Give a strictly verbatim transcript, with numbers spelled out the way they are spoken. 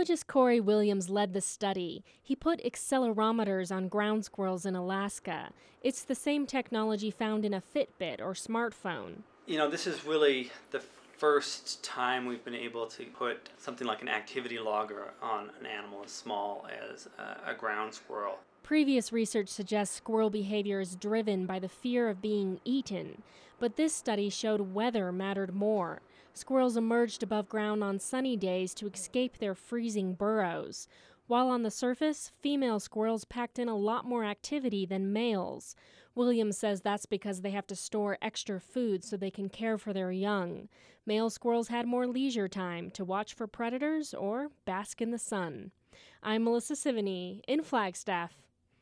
Biologist Corey Williams led the study. He put accelerometers on ground squirrels in Alaska. It's the same technology found in a Fitbit or smartphone. You know, this is really the first time we've been able to put something like an activity logger on an animal as small as a, a ground squirrel. Previous research suggests squirrel behavior is driven by the fear of being eaten, but this study showed weather mattered more. Squirrels emerged above ground on sunny days to escape their freezing burrows. While on the surface, female squirrels packed in a lot more activity than males. Williams says that's because they have to store extra food so they can care for their young. Male squirrels had more leisure time to watch for predators or bask in the sun. I'm Melissa Sivany in Flagstaff.